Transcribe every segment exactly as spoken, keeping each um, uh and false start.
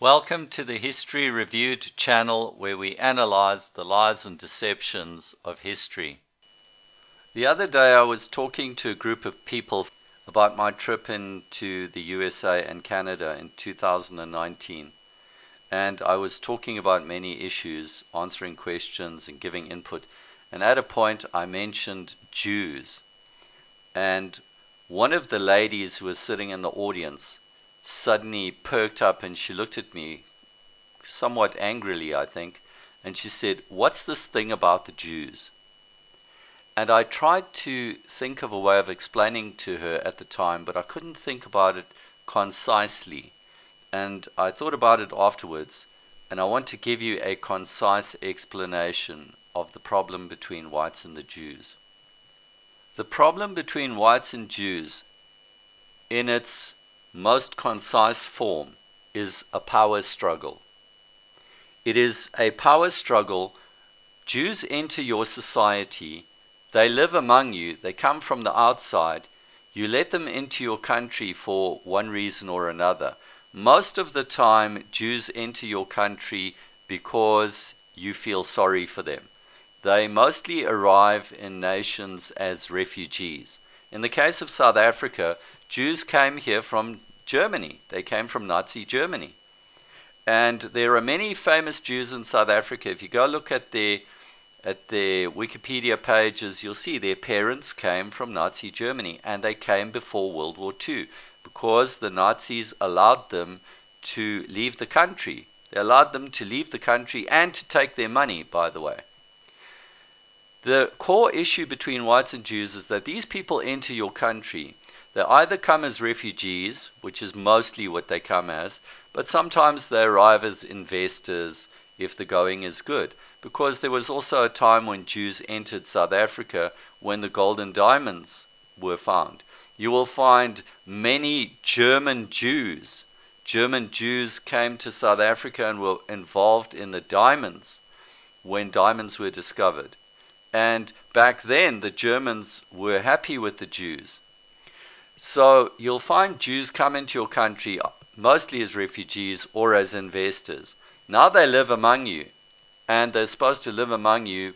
Welcome to the History Reviewed channel, where we analyze the lies and deceptions of history. The other day I was talking to a group of people about my trip into the U S A and Canada in two thousand nineteen. And I was talking about many issues, answering questions and giving input. And at a point I mentioned Jews. And one of the ladies who was sitting in the audience suddenly perked up, and she looked at me somewhat angrily, I think, and she said, "What's this thing about the Jews?" And I tried to think of a way of explaining to her at the time, but I couldn't think about it concisely. And I thought about it afterwards, and I want to give you a concise explanation of the problem between whites and the Jews. The problem between whites and Jews, in its most concise form, is a power struggle. It is a power struggle. Jews enter your society, they live among you, they come from the outside, you let them into your country for one reason or another. Most of the time, Jews enter your country because you feel sorry for them. They mostly arrive in nations as refugees. In the case of South Africa, Jews came here from Germany. They came from Nazi Germany. And there are many famous Jews in South Africa. If you go look at their, at their Wikipedia pages, you'll see their parents came from Nazi Germany, and they came before World War Two because the Nazis allowed them to leave the country. They allowed them to leave the country and to take their money, by the way. The core issue between whites and Jews is that these people enter your country. They either come as refugees, which is mostly what they come as, but sometimes they arrive as investors if the going is good. Because there was also a time when Jews entered South Africa when the golden diamonds were found. You will find many German Jews. German Jews came to South Africa and were involved in the diamonds when diamonds were discovered. And back then, the Germans were happy with the Jews. So you'll find Jews come into your country mostly as refugees or as investors. Now they live among you, and they're supposed to live among you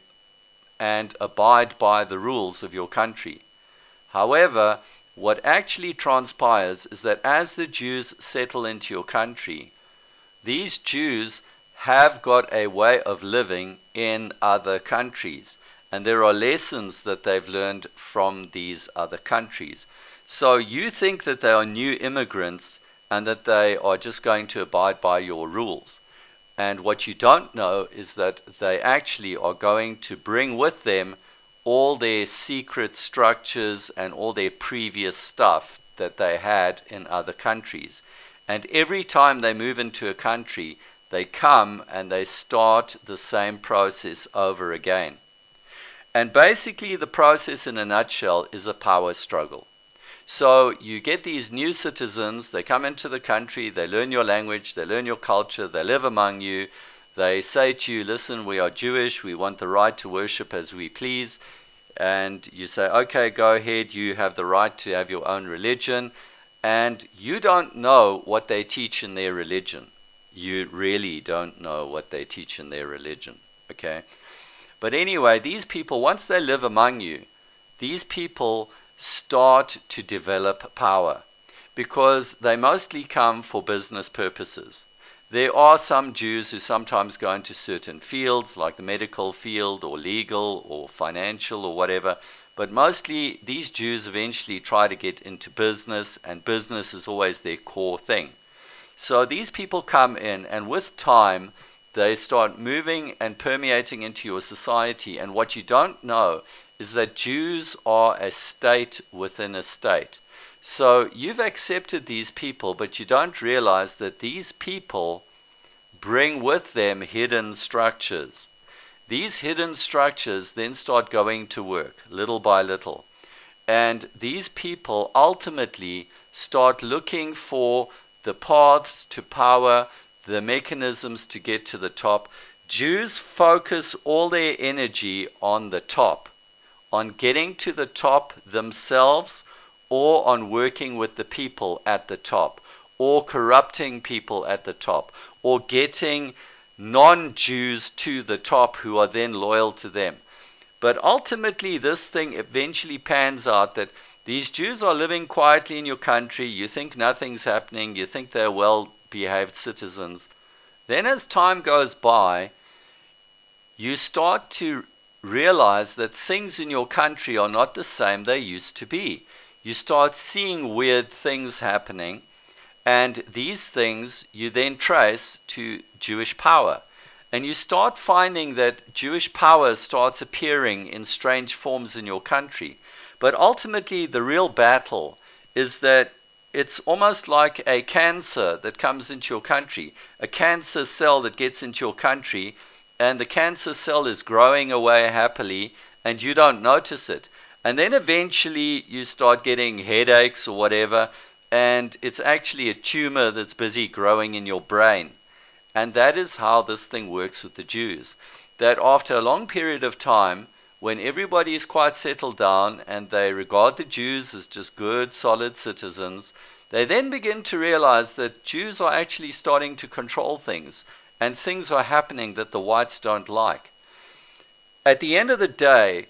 and abide by the rules of your country. However, what actually transpires is that as the Jews settle into your country, these Jews have got a way of living in other countries. And there are lessons that they've learned from these other countries. So you think that they are new immigrants and that they are just going to abide by your rules. And what you don't know is that they actually are going to bring with them all their secret structures and all their previous stuff that they had in other countries. And every time they move into a country, they come and they start the same process over again. And basically the process in a nutshell is a power struggle. So you get these new citizens, they come into the country, they learn your language, they learn your culture, they live among you, they say to you, "Listen, we are Jewish, we want the right to worship as we please." And you say, "Okay, go ahead, you have the right to have your own religion." And you don't know what they teach in their religion. You really don't know what they teach in their religion, okay? But anyway, these people, once they live among you, these people start to develop power because they mostly come for business purposes. There are some Jews who sometimes go into certain fields, like the medical field or legal or financial or whatever, but mostly these Jews eventually try to get into business, and business is always their core thing. So these people come in, and with time, they start moving and permeating into your society. And what you don't know is that Jews are a state within a state. So you've accepted these people, but you don't realize that these people bring with them hidden structures. These hidden structures then start going to work little by little. And these people ultimately start looking for the paths to power, the mechanisms to get to the top. Jews focus all their energy on the top, on getting to the top themselves, or on working with the people at the top, or corrupting people at the top, or getting non-Jews to the top who are then loyal to them. But ultimately, this thing eventually pans out that these Jews are living quietly in your country. You think nothing's happening. You think they're well-behaved citizens. Then as time goes by, you start to realize that things in your country are not the same they used to be. You start seeing weird things happening, and these things you then trace to Jewish power. And you start finding that Jewish power starts appearing in strange forms in your country. But ultimately, the real battle is that it's almost like a cancer that comes into your country, a cancer cell that gets into your country, and the cancer cell is growing away happily, and you don't notice it. And then eventually you start getting headaches or whatever, and it's actually a tumor that's busy growing in your brain. And that is how this thing works with the Jews. That after a long period of time, when everybody is quite settled down and they regard the Jews as just good, solid citizens, they then begin to realize that Jews are actually starting to control things, and things are happening that the whites don't like. At the end of the day,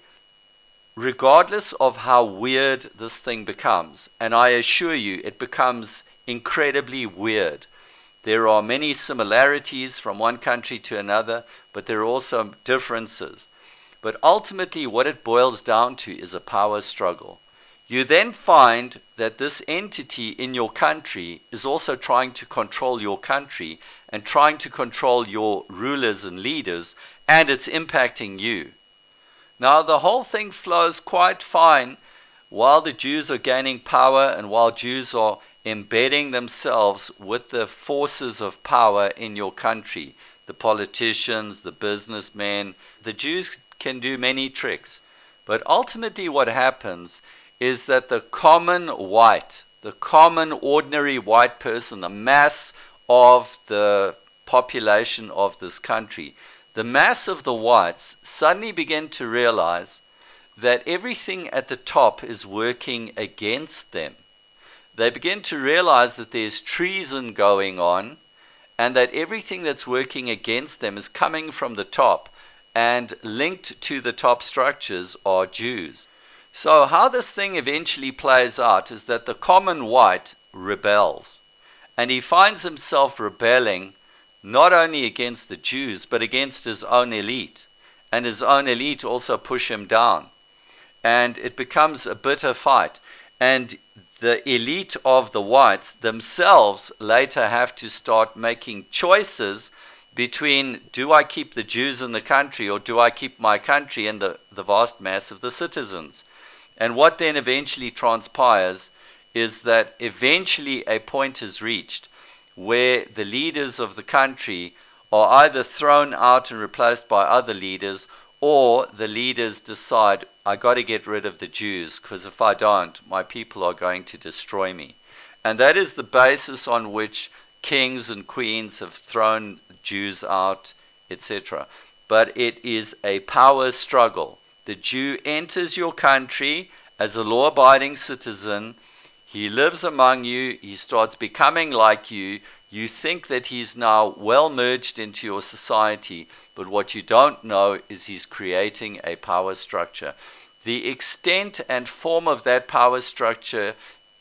regardless of how weird this thing becomes, and I assure you it becomes incredibly weird. There are many similarities from one country to another, but there are also differences. But ultimately what it boils down to is a power struggle. You then find that this entity in your country is also trying to control your country and trying to control your rulers and leaders, and it's impacting you. Now the whole thing flows quite fine while the Jews are gaining power and while Jews are embedding themselves with the forces of power in your country. The politicians, the businessmen, the Jews can do many tricks. But ultimately what happens is that the common white, the common ordinary white person, the mass of the population of this country, the mass of the whites suddenly begin to realize that everything at the top is working against them. They begin to realize that there's treason going on and that everything that's working against them is coming from the top, and linked to the top structures are Jews. So how this thing eventually plays out is that the common white rebels, and he finds himself rebelling not only against the Jews but against his own elite, and his own elite also push him down, and it becomes a bitter fight. And the elite of the whites themselves later have to start making choices between, do I keep the Jews in the country or do I keep my country and the, the vast mass of the citizens? And what then eventually transpires is that eventually a point is reached where the leaders of the country are either thrown out and replaced by other leaders, or the leaders decide, I got to get rid of the Jews, because if I don't, my people are going to destroy me. And that is the basis on which kings and queens have thrown Jews out, et cetera. But it is a power struggle. The Jew enters your country as a law-abiding citizen. He lives among you. He starts becoming like you. You think that he's now well merged into your society, but what you don't know is he's creating a power structure. The extent and form of that power structure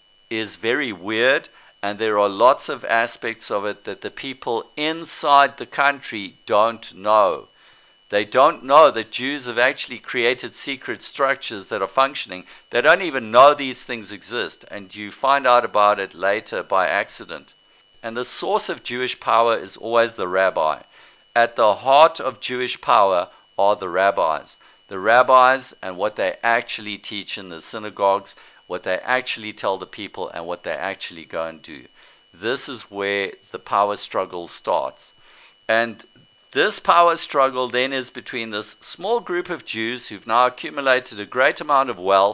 is very weird, and there are lots of aspects of it that the people inside the country don't know. They don't know that Jews have actually created secret structures that are functioning. They don't even know these things exist, and you find out about it later by accident. And the source of Jewish power is always the rabbi. At the heart of Jewish power are the rabbis. The rabbis and what they actually teach in the synagogues, what they actually tell the people, and what they actually go and do. This is where the power struggle starts. And this power struggle then is between this small group of Jews who've now accumulated a great amount of wealth,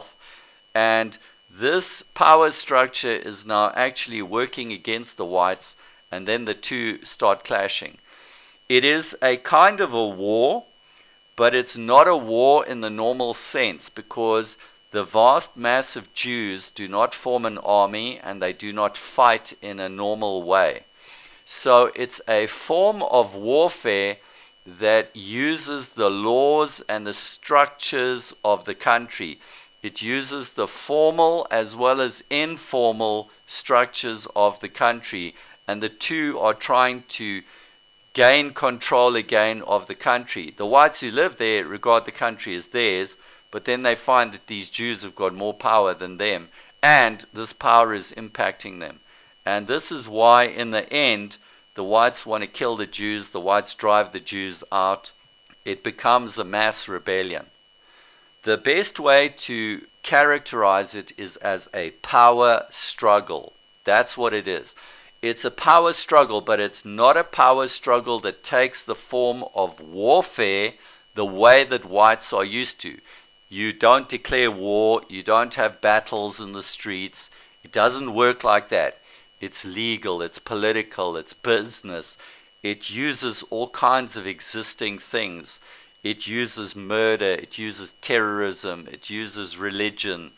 and this power structure is now actually working against the whites, and then the two start clashing. It is a kind of a war, but it's not a war in the normal sense, because the vast mass of Jews do not form an army and they do not fight in a normal way. So it's a form of warfare that uses the laws and the structures of the country. It uses the formal as well as informal structures of the country, and the two are trying to gain control again of the country. The whites who live there regard the country as theirs, but then they find that these Jews have got more power than them, and this power is impacting them. And this is why, in the end, the whites want to kill the Jews, the whites drive the Jews out. It becomes a mass rebellion. The best way to characterize it is as a power struggle. That's what it is. It's a power struggle, but it's not a power struggle that takes the form of warfare the way that whites are used to. You don't declare war, you don't have battles in the streets. It doesn't work like that. It's legal, it's political, it's business. It uses all kinds of existing things. It uses murder, it uses terrorism, it uses religion.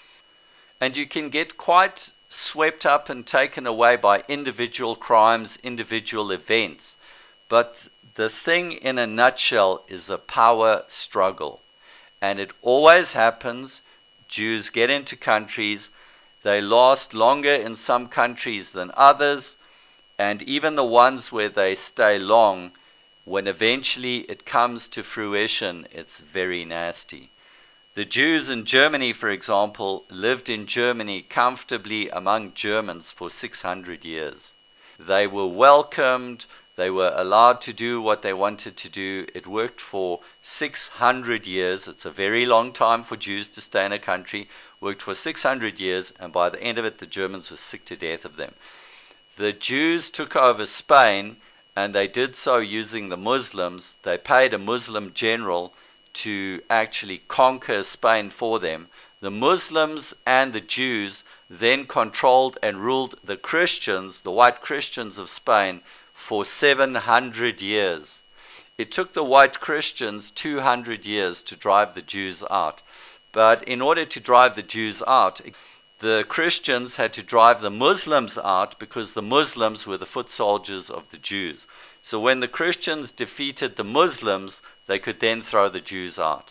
And you can get quite swept up and taken away by individual crimes, individual events. But the thing in a nutshell is a power struggle. And it always happens. Jews get into countries. They last longer in some countries than others. And even the ones where they stay long, when eventually it comes to fruition, it's very nasty. The Jews in Germany, for example, lived in Germany comfortably among Germans for six hundred years. They were welcomed. They were allowed to do what they wanted to do. It worked for six hundred years. It's a very long time for Jews to stay in a country. Worked for six hundred years, and by the end of it, the Germans were sick to death of them. The Jews took over Spain, and they did so using the Muslims. They paid a Muslim general to actually conquer Spain for them. The Muslims and the Jews then controlled and ruled the Christians, the white Christians of Spain, for seven hundred years. It took the white Christians two hundred years to drive the Jews out. But in order to drive the Jews out, the Christians had to drive the Muslims out, because the Muslims were the foot soldiers of the Jews. So when the Christians defeated the Muslims, they could then throw the Jews out.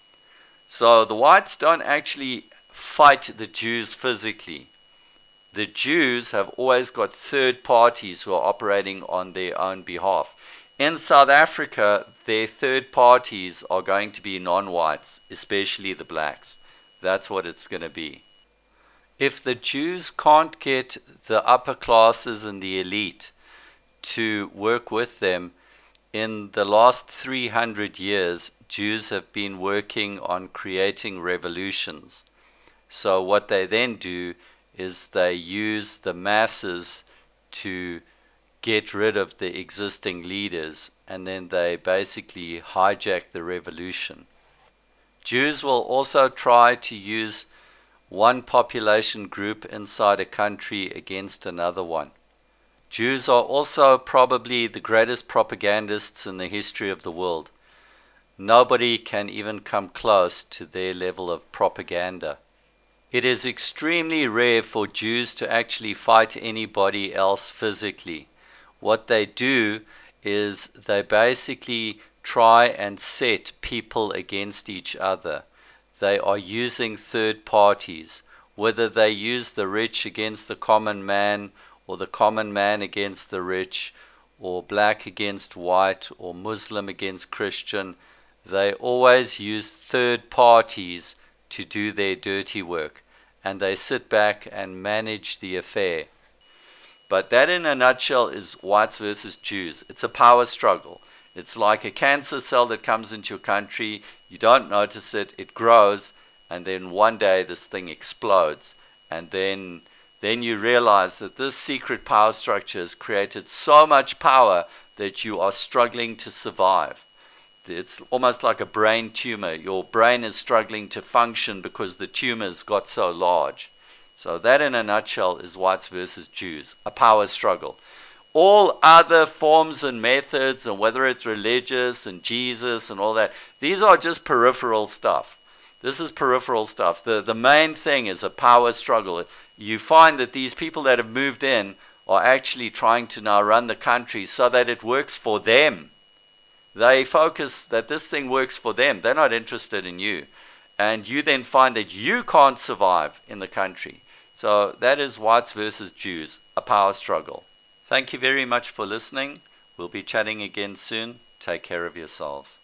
So the whites don't actually fight the Jews physically. The Jews have always got third parties who are operating on their own behalf. In South Africa, their third parties are going to be non-whites, especially the blacks. That's what it's going to be. If the Jews can't get the upper classes and the elite to work with them, in the last three hundred years, Jews have been working on creating revolutions. So what they then do is they use the masses to get rid of the existing leaders, and then they basically hijack the revolution. Jews will also try to use one population group inside a country against another one. Jews are also probably the greatest propagandists in the history of the world. Nobody can even come close to their level of propaganda. It is extremely rare for Jews to actually fight anybody else physically. What they do is they basically try and set people against each other. They are using third parties, whether they use the rich against the common man, or the common man against the rich, or black against white, or Muslim against Christian. They always use third parties to do their dirty work, and they sit back and manage the affair. But that, in a nutshell, is whites versus Jews. It's a power struggle. It's like a cancer cell that comes into your country. You don't notice it. It grows, and then one day this thing explodes. And then, then you realize that this secret power structure has created so much power that you are struggling to survive. It's almost like a brain tumor. Your brain is struggling to function because the tumor's got so large. So that, in a nutshell, is whites versus Jews, a power struggle. All other forms and methods, and whether it's religious and Jesus and all that, these are just peripheral stuff. This is peripheral stuff. The, the main thing is a power struggle. You find that these people that have moved in are actually trying to now run the country so that it works for them. They focus that this thing works for them. They're not interested in you. And you then find that you can't survive in the country. So that is whites versus Jews, a power struggle. Thank you very much for listening. We'll be chatting again soon. Take care of yourselves.